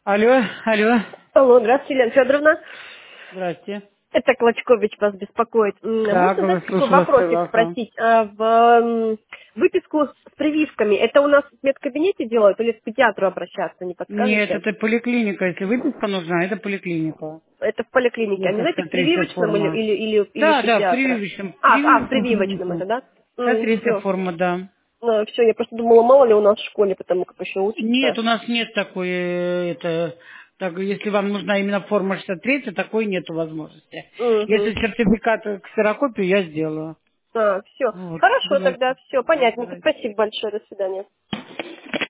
Алло, алло. Алло, здравствуйте, Елена Федоровна. Здрасте. Это Клочкович вас беспокоит. Так, Можно, знаете, такой слушаю вас, вопросик пожалуйста. спросить? Выписку с прививками, это у нас в медкабинете делают или к педиатру обращаться, не Нет, подскажете? это поликлиника. Если выписка нужна, это поликлиника. Это в поликлинике. А не Ну-ка, знаете, к смотри, третья прививочным или, форма. или, или, или Да, да, в педиатра? прививочном. В прививочным это, да? Это третья Все. форма, да. Все, я просто думала, мало ли у нас в школе, потому как еще Нет, учатся. у нас нет такой, так, если вам нужна именно форма 63, такой нету возможности. Если Угу. сертификат к ксерокопию, я сделаю. Все. Вот, Хорошо давайте. тогда, все, понятно. Давайте. Спасибо большое, до свидания.